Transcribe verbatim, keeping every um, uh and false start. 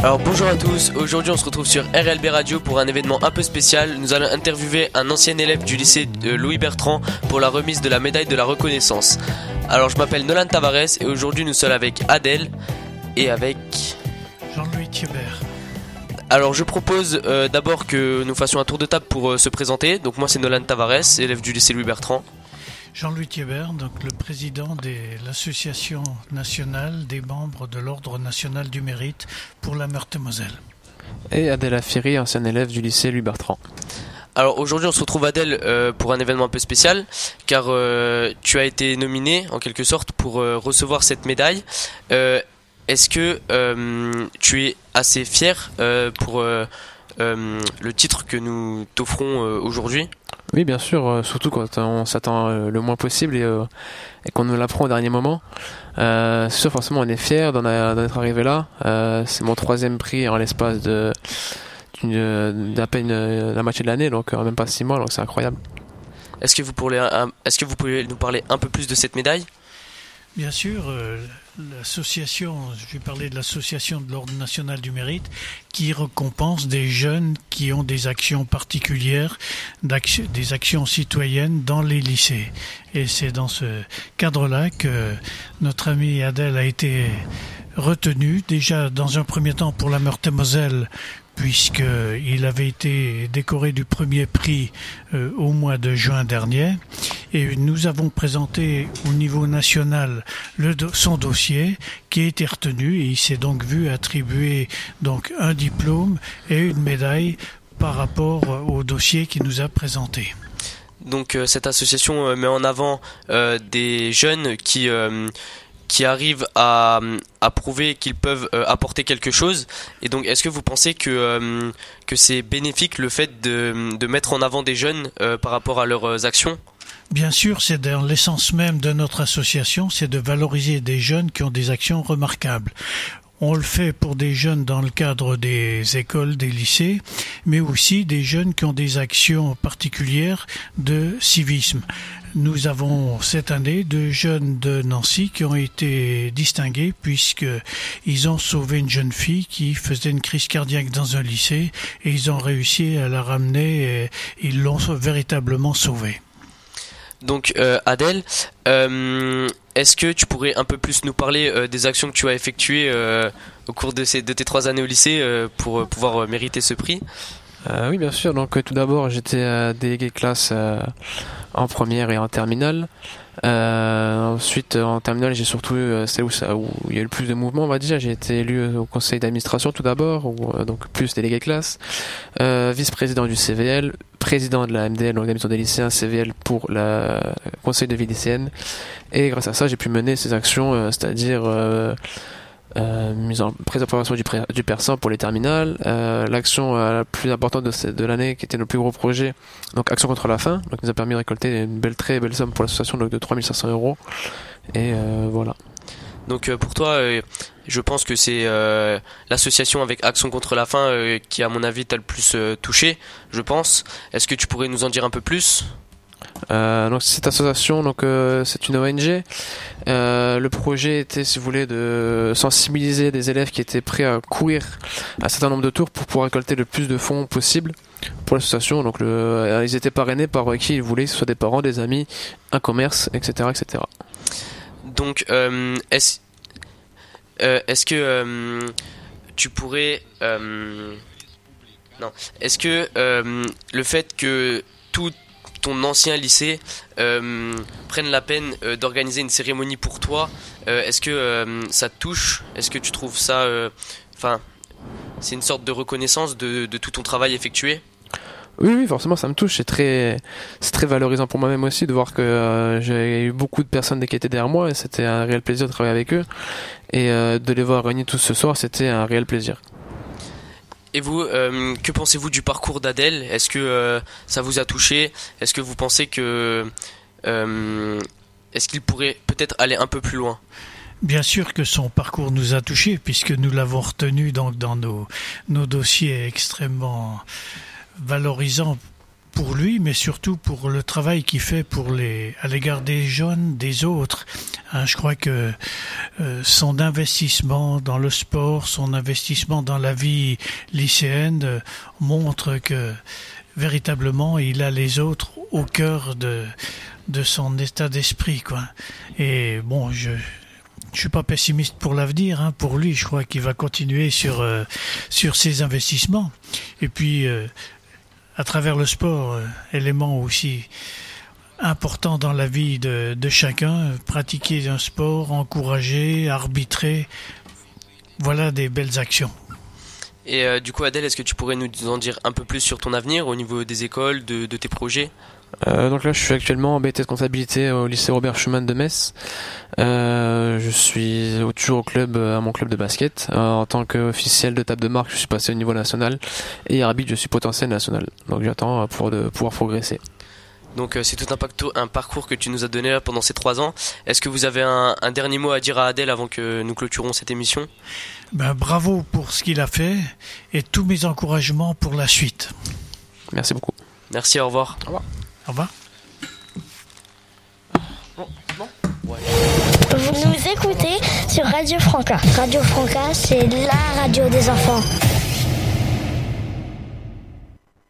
Alors bonjour à tous, aujourd'hui on se retrouve sur R L B Radio pour un événement un peu spécial. Nous allons interviewer un ancien élève du lycée de Louis Bertrand pour la remise de la médaille de la reconnaissance. Alors je m'appelle Nolan Tavares et aujourd'hui nous sommes avec Adèle et avec Jean-Louis Thiebert. Alors je propose euh, d'abord que nous fassions un tour de table pour euh, se présenter. Donc moi c'est Nolan Tavares, élève du lycée Louis Bertrand. Jean-Louis Thiebert, donc le président de l'association nationale des membres de l'Ordre national du mérite pour la Meurthe-et-Moselle. Et Adèle Afiri, ancien élève du lycée Louis Bertrand. Alors aujourd'hui on se retrouve Adèle euh, pour un événement un peu spécial car euh, tu as été nominée en quelque sorte pour euh, recevoir cette médaille. Euh, est-ce que euh, tu es assez fière euh, pour euh, euh, le titre que nous t'offrons euh, aujourd'hui ? Oui, bien sûr, euh, surtout quand on s'attend euh, le moins possible et, euh, et qu'on nous l'apprend au dernier moment. Euh, c'est sûr, forcément, on est fiers d'en, a, d'en être arrivé là. Euh, c'est mon troisième prix en l'espace de, d'une, d'à peine la moitié de l'année, donc euh, même pas six mois, donc c'est incroyable. Est-ce que vous pourriez, euh, est-ce que vous pouvez nous parler un peu plus de cette médaille ? Bien sûr, euh, l'association, je vais parler de l'association de l'Ordre national du mérite qui récompense des jeunes qui ont des actions particulières, des actions citoyennes dans les lycées. Et c'est dans ce cadre-là que notre amie Adèle a été retenue, déjà dans un premier temps pour la Meurthe-et-Moselle, puisqu'il avait été décoré du premier prix euh, au mois de juin dernier. Et nous avons présenté au niveau national le do- son dossier qui a été retenu et il s'est donc vu attribuer donc un diplôme et une médaille par rapport au dossier qu'il nous a présenté. Donc euh, cette association euh, met en avant euh, des jeunes qui... Euh, qui arrivent à, à prouver qu'ils peuvent euh, apporter quelque chose. Et donc, est-ce que vous pensez que, euh, que c'est bénéfique le fait de, de mettre en avant des jeunes euh, par rapport à leurs actions ? Bien sûr, c'est dans l'essence même de notre association, c'est de valoriser des jeunes qui ont des actions remarquables. On le fait pour des jeunes dans le cadre des écoles, des lycées, mais aussi des jeunes qui ont des actions particulières de civisme. Nous avons cette année deux jeunes de Nancy qui ont été distingués puisqu'ils ont sauvé une jeune fille qui faisait une crise cardiaque dans un lycée et ils ont réussi à la ramener et ils l'ont véritablement sauvée. Donc euh, Adèle, euh, est-ce que tu pourrais un peu plus nous parler euh, des actions que tu as effectuées euh, au cours de, ces, de tes trois années au lycée euh, pour euh, pouvoir euh, mériter ce prix ? Euh, oui, bien sûr. Donc, euh, tout d'abord, j'étais euh, délégué de classe euh, en première et en terminale. Euh, ensuite, en terminale, j'ai surtout euh, c'est où, ça, où il y a eu le plus de mouvements, on va dire. J'ai été élu au conseil d'administration tout d'abord, où, euh, donc plus délégué de classe, euh, vice-président du C V L, président de la M D L, l'organisation des lycéens, C V L pour le conseil de vie lycéenne. Et grâce à ça, j'ai pu mener ces actions, euh, c'est-à-dire euh, Euh, mise en préparation du, pré, du persan pour les terminales, euh, l'action euh, la plus importante de, ce, de l'année qui était le plus gros projet, donc action contre la faim, donc nous a permis de récolter une belle très belle somme pour l'association donc de trois mille cinq cents euros et euh, voilà. Donc euh, pour toi, euh, je pense que c'est euh, l'association avec Action contre la faim euh, qui à mon avis t'a le plus euh, touché, je pense. Est-ce que tu pourrais nous en dire un peu plus ? Euh, donc cette association, donc euh, c'est une O N G. Euh, le projet était, si vous voulez, de sensibiliser des élèves qui étaient prêts à courir un certain nombre de tours pour pouvoir récolter le plus de fonds possible pour l'association. Donc le, euh, ils étaient parrainés par qui ils voulaient, que ce soit des parents, des amis, un commerce, et cetera, et cetera. Donc euh, est-ce euh, est-ce que euh, tu pourrais euh, non est-ce que euh, le fait que tout ton ancien lycée euh, prenne la peine euh, d'organiser une cérémonie pour toi, euh, est-ce que euh, ça te touche ? Est-ce que tu trouves ça enfin euh, c'est une sorte de reconnaissance de, de tout ton travail effectué ? Oui, oui, forcément, ça me touche. C'est très, c'est très valorisant pour moi-même aussi de voir que euh, j'ai eu beaucoup de personnes qui étaient derrière moi et c'était un réel plaisir de travailler avec eux. Et euh, de les voir réunis tous ce soir, c'était un réel plaisir. Et vous, euh, que pensez-vous du parcours d'Adèle ? Est-ce que euh, ça vous a touché ? Est-ce que vous pensez que euh, est-ce qu'il pourrait peut-être aller un peu plus loin ? Bien sûr que son parcours nous a touchés puisque nous l'avons retenu donc dans nos, nos dossiers extrêmement valorisants pour lui, mais surtout pour le travail qu'il fait pour les, à l'égard des jeunes, des autres. Hein, je crois que euh, son investissement dans le sport, son investissement dans la vie lycéenne euh, montre que véritablement il a les autres au cœur de de son état d'esprit, quoi. Et bon, je je suis pas pessimiste pour l'avenir, hein. Pour lui, je crois qu'il va continuer sur euh, sur ses investissements. Et puis euh, à travers le sport, euh, élément aussi important dans la vie de, de chacun, pratiquer un sport, encourager, arbitrer, voilà des belles actions. Et euh, du coup, Adèle, est-ce que tu pourrais nous en dire un peu plus sur ton avenir au niveau des écoles, de, de tes projets ? Euh, donc là, je suis actuellement en B T de comptabilité au lycée Robert Schumann de Metz. Euh, je suis toujours au club, à mon club de basket. Euh, en tant qu'officiel de table de marque, je suis passé au niveau national. Et arbitre, je suis potentiel national. Donc j'attends pour de pouvoir progresser. Donc euh, c'est tout un, pacto, un parcours que tu nous as donné là, pendant ces trois ans. Est-ce que vous avez un, un dernier mot à dire à Adèle avant que nous clôturons cette émission ? Ben, bravo pour ce qu'il a fait et tous mes encouragements pour la suite. Merci beaucoup. Merci, au revoir. Au revoir. Au revoir. Bon, bon. Ouais. Vous nous écoutez sur Radio Franca. Radio Franca, c'est la radio des enfants.